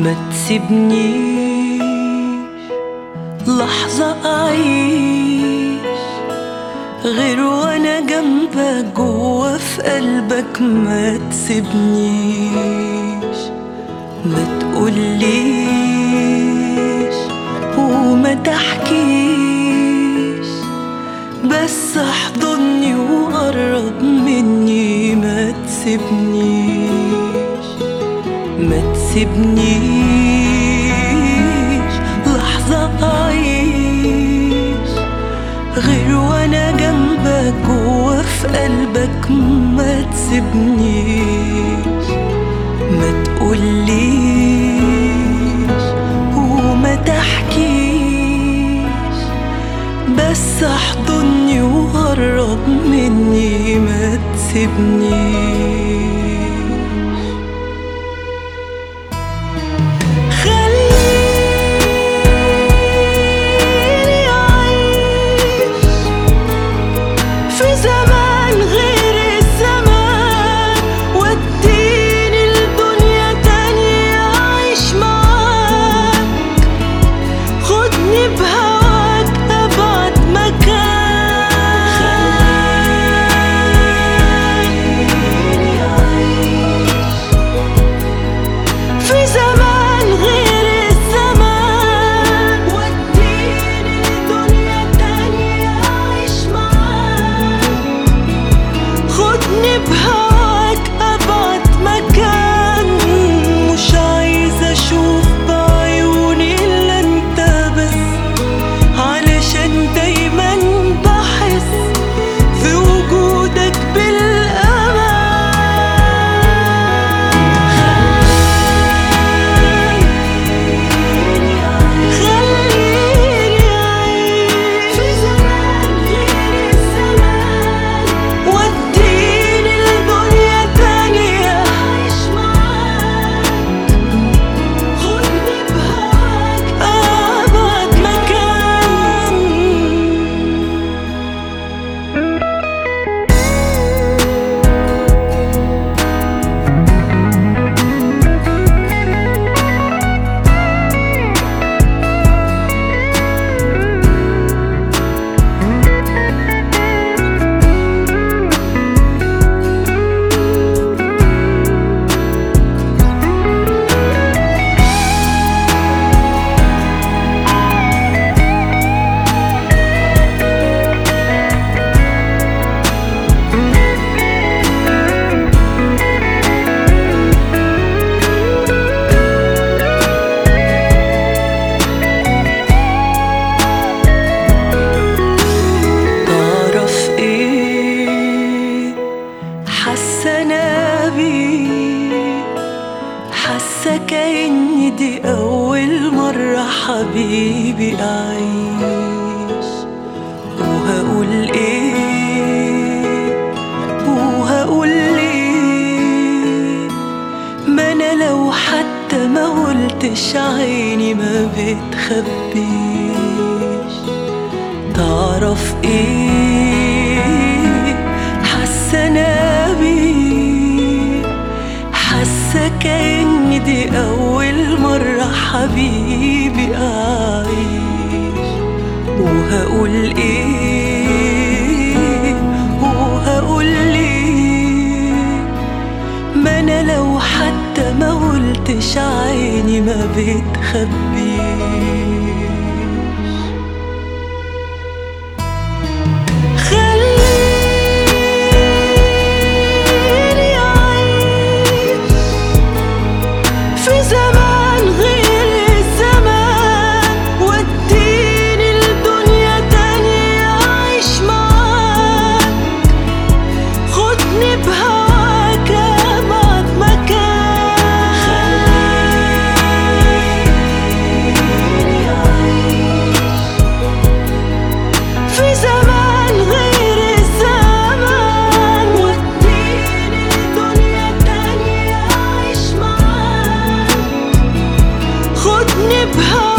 ما تسيبنيش لحظة أعيش غير وأنا جنبك جوا في قلبك. ما تسيبنيش، ما تقوليش وما تحكيش، بس احضني وقرب مني. ما تسيبنيش، ما تسيبنيش لحظة أعيش غير وأنا جنبك جوا في قلبك. ما تسيبنيش، ما تقوليش وما تحكيش، بس احضني وقرب مني. ما تسيبنيش، حاسة كأني دي أول مرة حبيبي أعيش. وهقول إيه وهقول ليه، ما أنا لو حتى ما قلتش عيني ما بتخبيش. تعرف إيه حاسة أنا بيه، حاسة كأني دي أول مرة حبيبي أعيش. وهقول إيه وهقول ليه، ما أنا لو حتى ما قلتش عيني ما بتخبيش. خدني بها